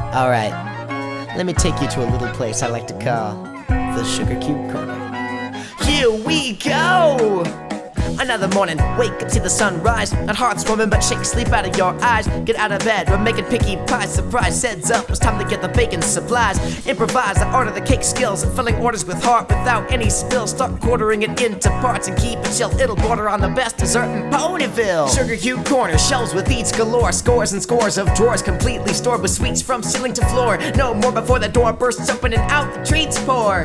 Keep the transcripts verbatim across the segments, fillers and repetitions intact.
Alright, let me take you to a little place I like to call the Sugar Cube Corner. Here we go! Another morning, wake up, see the sun rise. Not heart swimming, but shake sleep out of your eyes. Get out of bed, we're making picky pies. Surprise, heads up, it's time to get the bacon supplies. Improvise, I order the cake skills. And filling orders with heart without any spills. Start quartering it into parts and keep it chill. It'll border on the best dessert in Ponyville. Sugar Cube Corner, shelves with eats galore. Scores and scores of drawers completely stored with sweets from ceiling to floor. No more before the door bursts open and out the treats pour.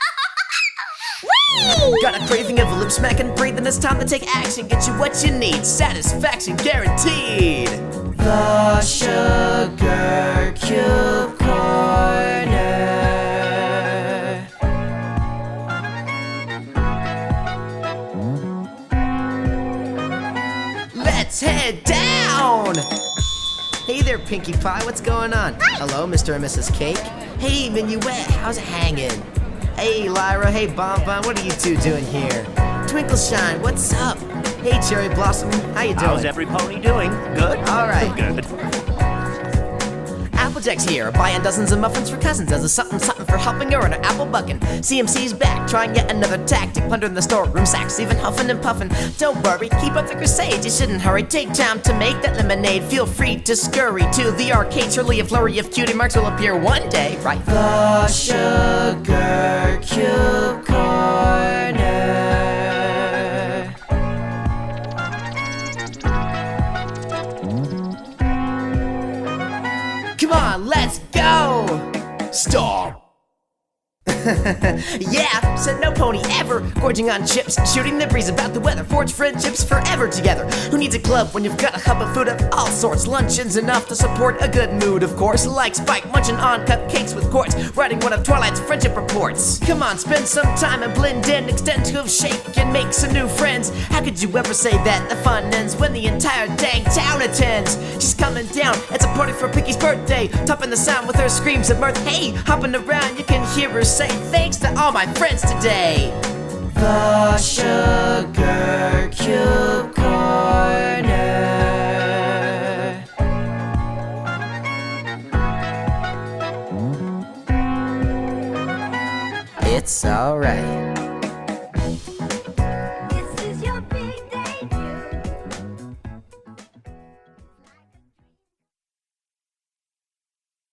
Got a craving of a lip smack and breathing. It's time to take action. Get you what you need. Satisfaction guaranteed. The Sugar Cube Corner. Let's head down. Hey there, Pinkie Pie. What's going on? Hello, Mister and Missus Cake. Hey, Minuet. How's it hanging? Hey Lyra, hey Bonbon, what are you two doing here? Twinkleshine, what's up? Hey Cherry Blossom, how you doing? How's every pony doing? Good? Alright. Good. Applejack's here, buying dozens of muffins for cousins as a something something for helping her and her apple bucking. C M C's back, trying yet another tactic, plundering the storeroom sacks, even huffing and puffing. Don't worry, keep up the crusade, you shouldn't hurry. Take time to make that lemonade, feel free to scurry to the arcade. Surely a flurry of cutie marks will appear one day, right? The Sugar Cube Corner. Come on, let's go! Stop! Yeah, said no pony ever. Gorging on chips, shooting the breeze about the weather. Forge friendships forever together. Who needs a club when you've got a hub of food of all sorts? Luncheon's enough to support a good mood, of course. Like Spike munching on cupcakes with quartz, writing one of Twilight's friendship reports. Come on, spend some time and blend in. Extend to a shake and make some new friends. How could you ever say that the fun ends when the entire dang town attends? She's coming down, it's a party for Pinkie's birthday. Topping the sound with her screams of mirth. Hey, hopping around, you can hear her say thanks to all my friends today. The Sugar Cube Corner. It's alright.